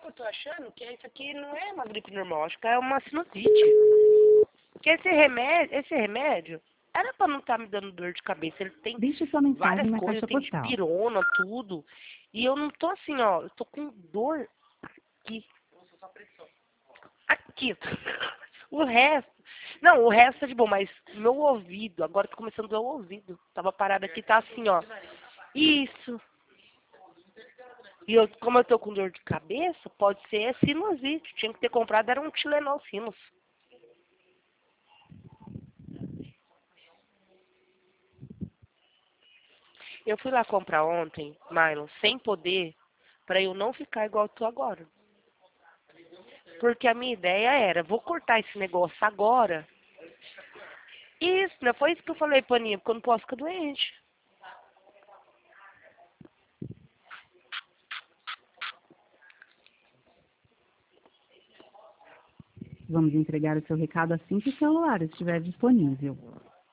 que eu tô achando? Que isso aqui não é uma gripe normal, acho que é uma sinusite. Porque esse remédio era pra não estar me dando dor de cabeça. Ele tem Deixe sua mensagem várias na coisas, caixa tem postal. dipirona, tudo. E eu não tô assim, ó, eu tô com dor aqui. Aqui. O resto. Não, o resto é de bom, mas meu ouvido, agora tô começando a doer o ouvido. Tava parado aqui, tá assim, ó. Isso. E eu, como eu tô com dor de cabeça, pode ser sinusite. Tinha que ter comprado, era um Tilenol Sinus. Eu fui lá comprar ontem, Mylon, sem poder, pra eu não ficar igual eu tô agora. Porque a minha ideia era, vou cortar esse negócio agora. Isso, não foi isso que eu falei, Paninha, porque eu não posso ficar doente. Vamos entregar o seu recado assim que o celular estiver disponível.